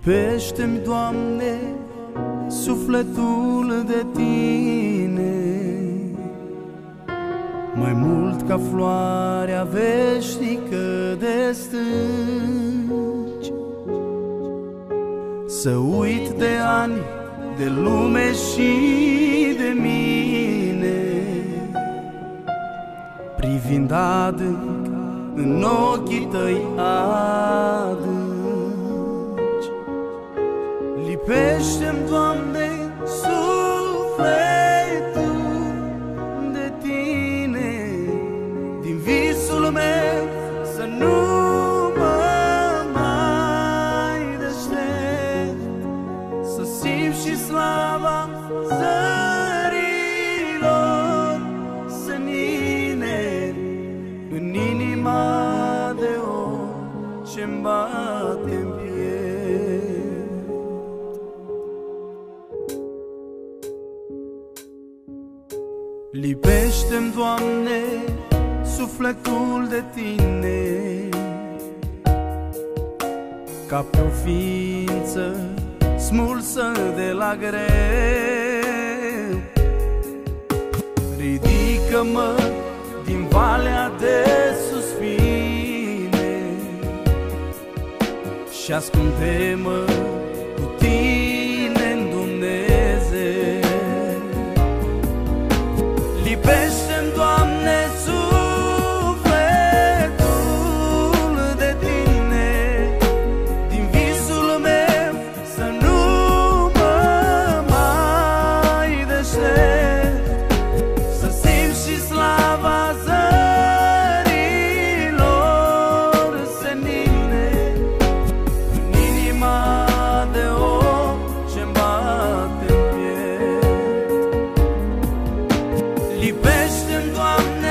Lipește-mi, Doamne, sufletul de Tine, mai mult ca floarea veșnică de stânci. Să uit de ani, de lume și de mine, privind adânc în ochii Tăi adânci. Lipește-mi, Doamne, sufletul de Tine, din visul meu să nu mă mai deștept, să simt și slava zărilor senine în inima de om ce-mi bate-n piept. Lipește-mi, Doamne, sufletul de Tine, ca pe o ființă smulsă de la greu. Ridică-mă din valea de suspine și ascunde-mă cu Tine-n Dumnezeu. Lipește-mi, Doamne, sufletul de Tine, din visul meu să nu mă mai deștept, să simt și slava zărilor senine în inima de om ce-mi bate-n piept. Lipește-mi, Doamne,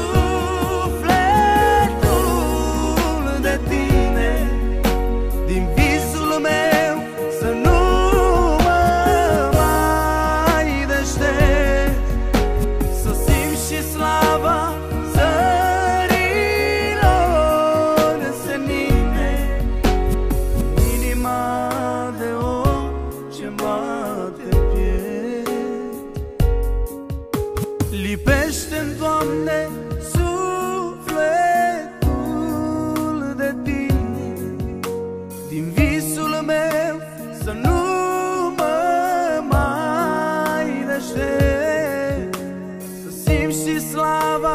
sufletul de Tine, din visul meu să nu mă mai deștept, să simt și slava zărilor senine în inima de om ce-mi bate-n piept. Lipește-mi, Doamne, sufletul de Tine, din visul meu să nu mă mai deștept, să simt și slava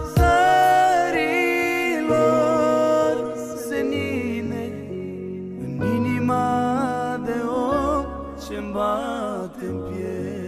zărilor senine în inima de om ce-mi bate-n piept.